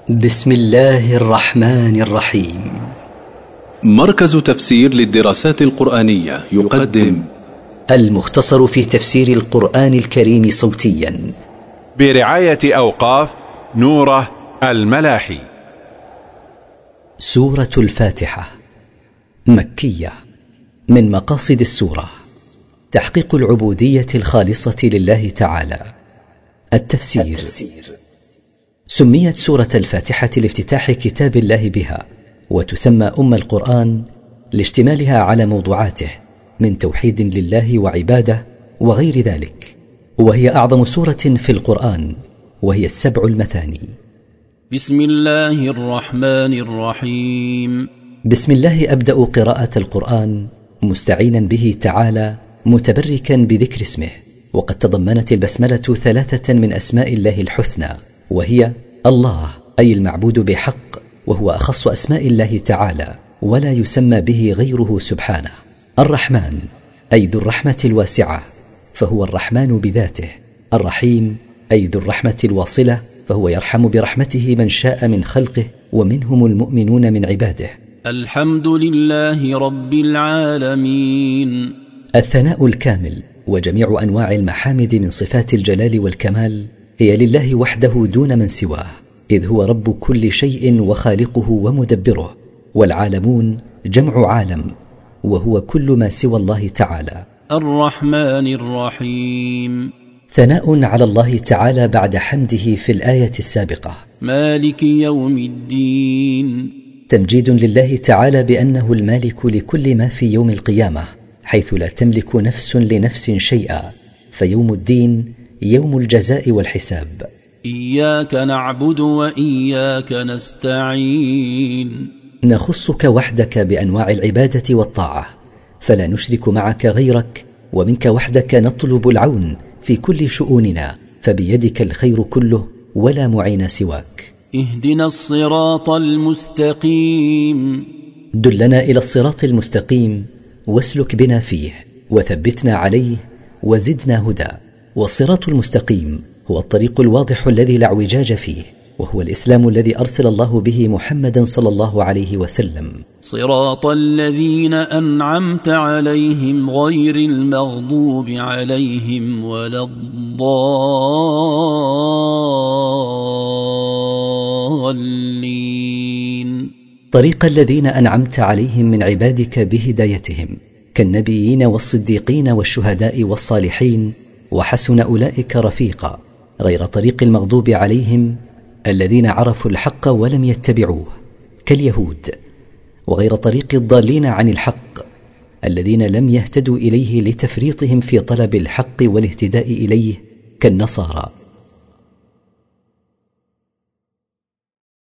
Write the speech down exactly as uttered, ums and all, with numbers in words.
بسم الله الرحمن الرحيم. مركز تفسير للدراسات القرآنية يقدم المختصر في تفسير القرآن الكريم صوتيا برعاية أوقاف نوره الملاحي. سورة الفاتحة مكية. من مقاصد السورة تحقيق العبودية الخالصة لله تعالى. التفسير. سميت سورة الفاتحة لافتتاح كتاب الله بها، وتسمى أم القرآن لاشتمالها على موضوعاته من توحيد لله وعبادة وغير ذلك، وهي أعظم سورة في القرآن، وهي السبع المثاني. بسم الله الرحمن الرحيم. بسم الله أبدأ قراءة القرآن مستعينا به تعالى، متبركا بذكر اسمه. وقد تضمنت البسملة ثلاثة من أسماء الله الحسنى، وهي الله أي المعبود بحق، وهو أخص أسماء الله تعالى ولا يسمى به غيره سبحانه. الرحمن أي ذو الرحمة الواسعة، فهو الرحمن بذاته. الرحيم أي ذو الرحمة الواصلة، فهو يرحم برحمته من شاء من خلقه، ومنهم المؤمنون من عباده. الحمد لله رب العالمين. الثناء الكامل وجميع أنواع المحامد من صفات الجلال والكمال هي لله وحده دون من سواه، إذ هو رب كل شيء وخالقه ومدبره. والعالمون جمع عالم، وهو كل ما سوى الله تعالى. الرحمن الرحيم. ثناء على الله تعالى بعد حمده في الآية السابقة. مالك يوم الدين. تمجيد لله تعالى بأنه المالك لكل ما في يوم القيامة، حيث لا تملك نفس لنفس شيئا، فيوم الدين يوم الجزاء والحساب. إياك نعبد وإياك نستعين. نخصك وحدك بأنواع العبادة والطاعة، فلا نشرك معك غيرك، ومنك وحدك نطلب العون في كل شؤوننا، فبيدك الخير كله ولا معين سواك. اهدنا الصراط المستقيم. دلنا إلى الصراط المستقيم واسلك بنا فيه، وثبتنا عليه وزدنا هدى. والصراط المستقيم هو الطريق الواضح الذي لا اعوجاج فيه، وهو الإسلام الذي أرسل الله به محمدا صلى الله عليه وسلم. صراط الذين أنعمت عليهم غير المغضوب عليهم ولا الضالين. طريق الذين أنعمت عليهم من عبادك بهدايتهم، كالنبيين والصديقين والشهداء والصالحين، وحسن أولئك رفيقا، غير طريق المغضوب عليهم الذين عرفوا الحق ولم يتبعوه كاليهود، وغير طريق الضالين عن الحق الذين لم يهتدوا إليه لتفريطهم في طلب الحق والاهتداء إليه كالنصارى.